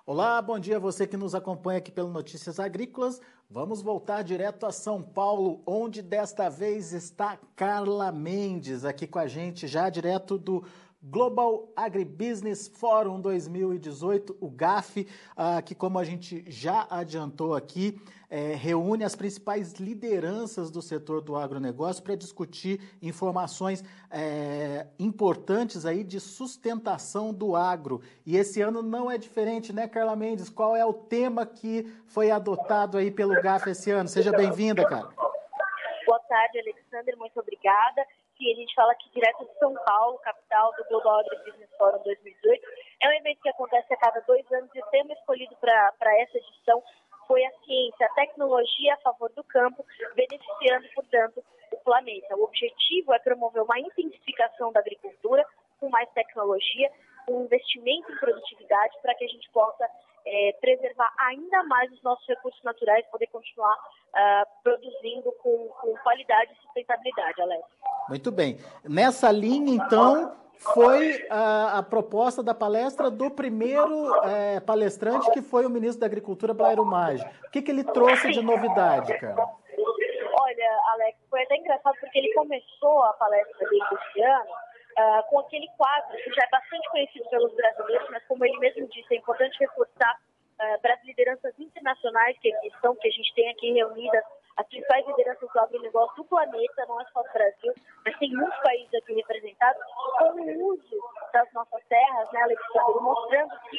Olá, bom dia a você que nos acompanha aqui pelo Notícias Agrícolas. Vamos voltar direto a São Paulo, onde desta vez está Carla Mendes aqui com a gente, já direto do Global Agribusiness Forum 2018, o GAF, que como a gente já adiantou aqui, reúne as principais lideranças do setor do agronegócio para discutir informações importantes aí de sustentação do agro. E esse ano não é diferente, né, Carla Mendes? Qual é o tema que foi adotado aí pelo GAF esse ano? Seja bem-vinda, cara. Boa tarde, Alexander, muito obrigada. E a gente fala aqui direto de São Paulo, capital do Global Agribusiness Forum 2018. É um evento que acontece a cada 2 anos e o tema escolhido para essa edição foi a ciência, a tecnologia a favor do campo, beneficiando, portanto, o planeta. O objetivo é promover uma intensificação da agricultura com mais tecnologia, um investimento em produtividade para que a gente possa preservar ainda mais os nossos recursos naturais, poder continuar produzindo com qualidade e sustentabilidade, Alex. Muito bem. Nessa linha, então, foi a proposta da palestra do primeiro palestrante, que foi o ministro da Agricultura, Blairo Maggi. O que ele trouxe de novidade, cara? Olha, Alex, foi até engraçado porque ele começou a palestra dele esse ano com aquele quadro que já é bastante conhecido pelos brasileiros, mas como ele mesmo disse, é importante reforçar para as lideranças internacionais que aqui estão, que a gente tem aqui reunidas, as principais lideranças do agronegócio do planeta, não é só do Brasil, mas tem muitos países aqui representados, com o uso das nossas terras, né, Alexandre, mostrando que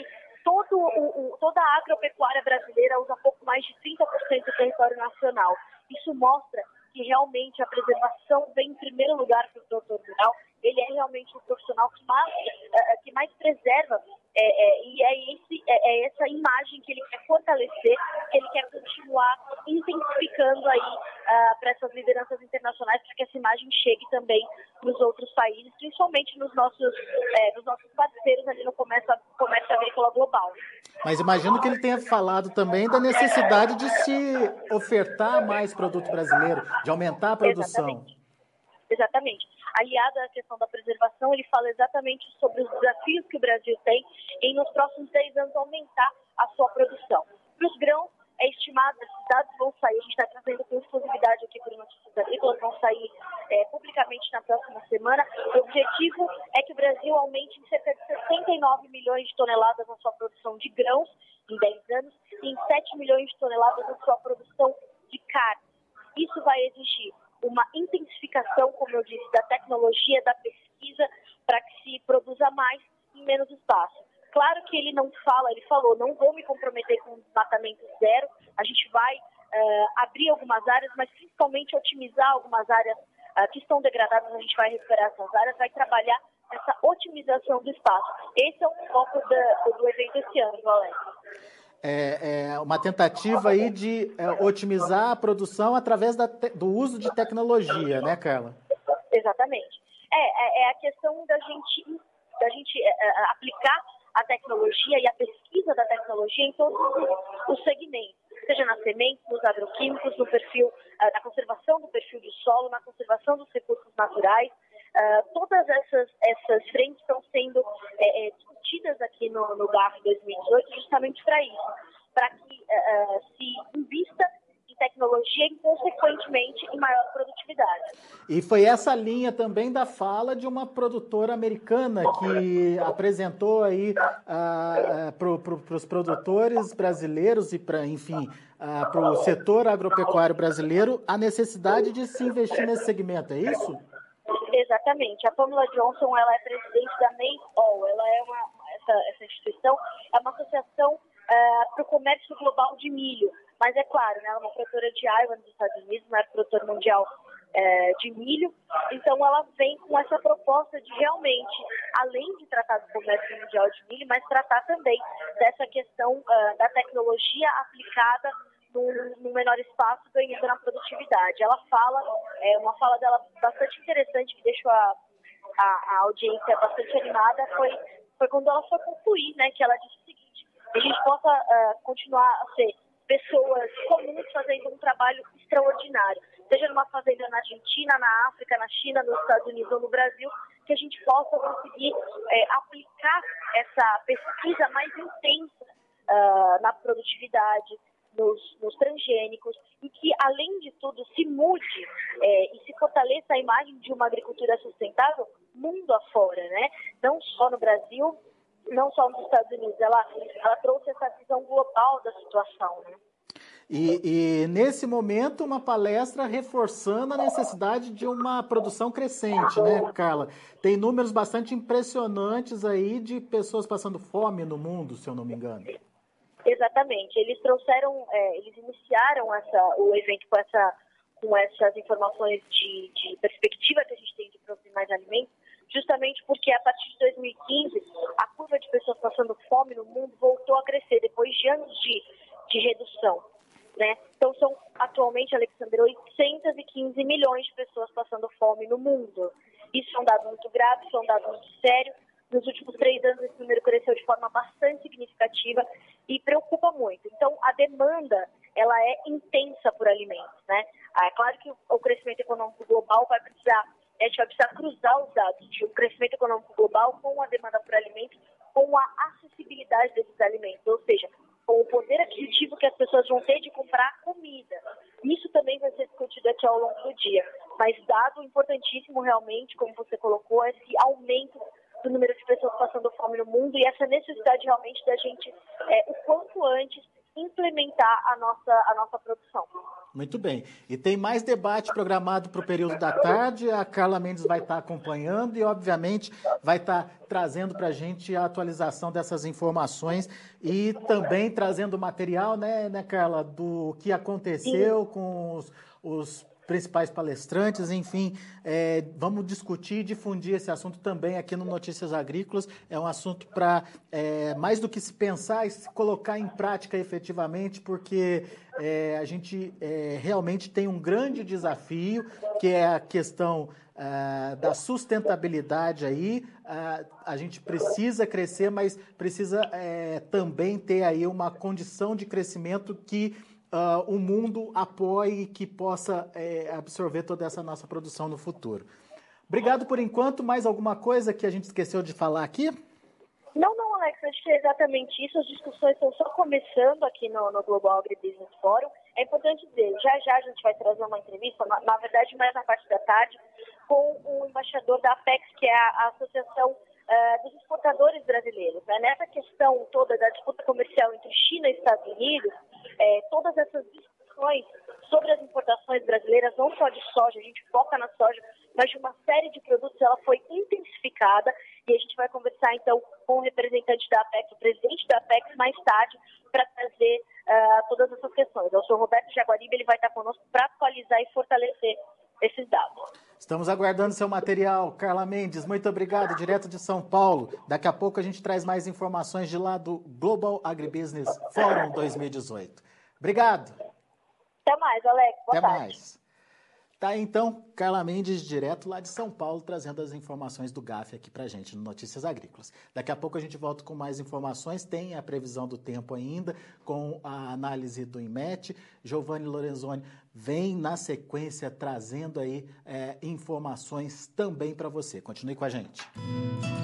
toda a agropecuária brasileira usa pouco mais de 30% do território nacional. Isso mostra que realmente a preservação vem em primeiro lugar para o produtor rural. Ele é realmente o profissional que mais preserva e é essa imagem que ele quer fortalecer, que ele quer continuar intensificando aí para essas lideranças internacionais, para que essa imagem chegue também nos outros países, principalmente nos nossos parceiros ali no comércio agrícola global. Mas imagino que ele tenha falado também da necessidade de se ofertar mais produto brasileiro, de aumentar a produção. Exatamente. Aliado à questão da preservação, ele fala exatamente sobre os desafios que o Brasil tem em, nos próximos 10 anos, aumentar a sua produção. Para os grãos, é estimado, esses dados vão sair, a gente está trazendo com exclusividade aqui para o Notícias Agrícolas, vão sair publicamente na próxima semana. O objetivo é que o Brasil aumente em cerca de 69 milhões de toneladas na sua produção de grãos em 10 anos e em 7 milhões de toneladas na sua produção de carne. Isso vai exigir uma intensificação, como eu disse, da tecnologia, da pesquisa, para que se produza mais em menos espaço. Claro que ele não fala, ele falou, não vou me comprometer com desmatamento zero, a gente vai abrir algumas áreas, mas principalmente otimizar algumas áreas que estão degradadas, a gente vai recuperar essas áreas, vai trabalhar essa otimização do espaço. Esse é o foco do evento esse ano, Alex. É uma tentativa aí de otimizar a produção através do uso de tecnologia, né, Carla? Exatamente. É a questão da gente aplicar a tecnologia e a pesquisa da tecnologia em todos os segmentos, seja nas sementes, nos agroquímicos, no perfil, na conservação do perfil do solo, na conservação dos recursos naturais. Todas essas frentes estão sendo discutidas aqui no GAF 2018 justamente para isso, para que se invista em tecnologia e, consequentemente, em maior produtividade. E foi essa linha também da fala de uma produtora americana que apresentou aí para os produtores brasileiros e para o setor agropecuário brasileiro a necessidade de se investir nesse segmento, é isso? Exatamente. A Pamela Johnson, ela é presidente da MakeAll. Ela é essa instituição é uma associação para o comércio global de milho. Mas é claro, né, ela é uma produtora de Iowa nos Estados Unidos, não é produtora mundial de milho. Então ela vem com essa proposta de realmente, além de tratar do comércio mundial de milho, mas tratar também dessa questão da tecnologia aplicada no menor espaço, ganhando na produtividade. Ela fala, uma fala dela bastante interessante, que deixou a audiência bastante animada, foi quando ela foi concluir, né, que ela disse o seguinte: a gente possa continuar a ser pessoas comuns fazendo um trabalho extraordinário, seja numa fazenda na Argentina, na África, na China, nos Estados Unidos ou no Brasil, que a gente possa conseguir aplicar essa pesquisa mais intensa na produtividade, nos transgênicos, e que, além de tudo, se mude e se fortaleça a imagem de uma agricultura sustentável mundo afora, né? Não só no Brasil, não só nos Estados Unidos. Ela trouxe essa visão global da situação, né? E nesse momento, uma palestra reforçando a necessidade de uma produção crescente, né, Carla? Tem números bastante impressionantes aí de pessoas passando fome no mundo, se eu não me engano. Exatamente. Eles trouxeram, eles iniciaram o evento com essas informações de perspectiva que a gente tem de produzir mais alimentos, justamente porque a partir de 2015 a curva de pessoas passando fome no mundo voltou a crescer depois de anos de redução, né? Então são atualmente, Alexandre, 815 milhões de pessoas passando fome no mundo. Isso é um dado muito grave, isso é um dado muito sério. Nos últimos 3 anos, esse número cresceu de forma bastante significativa e preocupa muito. Então, a demanda, ela é intensa por alimentos, né? É claro que o crescimento econômico global a gente vai precisar cruzar os dados de um crescimento econômico global com a demanda por alimentos, com a acessibilidade desses alimentos, ou seja, com o poder aquisitivo que as pessoas vão ter de comprar comida. Isso também vai ser discutido aqui ao longo do dia. Mas dado importantíssimo realmente, como você colocou, esse aumento do número de pessoas passando fome no mundo e essa necessidade realmente da gente, o quanto antes, implementar a nossa produção. Muito bem. E tem mais debate programado para o período da tarde. A Carla Mendes vai estar acompanhando e, obviamente, vai estar trazendo para a gente a atualização dessas informações e também trazendo material, né, Carla, do que aconteceu Sim. com os principais palestrantes, enfim, vamos discutir e difundir esse assunto também aqui no Notícias Agrícolas. É um assunto para, mais do que se pensar e se colocar em prática efetivamente, porque a gente realmente tem um grande desafio, que é a questão da sustentabilidade aí. A gente precisa crescer, mas precisa também ter aí uma condição de crescimento que o mundo apoie e que possa absorver toda essa nossa produção no futuro. Obrigado por enquanto. Mais alguma coisa que a gente esqueceu de falar aqui? Não, Alex, acho que é exatamente isso. As discussões estão só começando aqui no Global Agribusiness Forum. É importante dizer, já a gente vai trazer uma entrevista, na verdade mais na parte da tarde, com o embaixador da Apex, que é a Associação dos Exportadores Brasileiros. Né? Nessa questão toda da disputa comercial entre China e Estados Unidos, todas essas discussões sobre as importações brasileiras, não só de soja, a gente foca na soja, mas de uma série de produtos, ela foi intensificada e a gente vai conversar então com o representante da Apex, o presidente da Apex, mais tarde, para trazer todas essas questões. O senhor Roberto Jaguaribe, ele vai estar conosco para atualizar e fortalecer esses dados. Estamos aguardando seu material. Carla Mendes, muito obrigado, direto de São Paulo. Daqui a pouco a gente traz mais informações de lá do Global Agribusiness Forum 2018. Obrigado. Até mais, Alex. Boa tarde. Até mais. Tá aí, então, Carla Mendes, direto lá de São Paulo, trazendo as informações do GAF aqui pra gente no Notícias Agrícolas. Daqui a pouco a gente volta com mais informações, tem a previsão do tempo ainda, com a análise do INMET. Giovanni Lorenzoni vem na sequência trazendo aí informações também para você. Continue com a gente.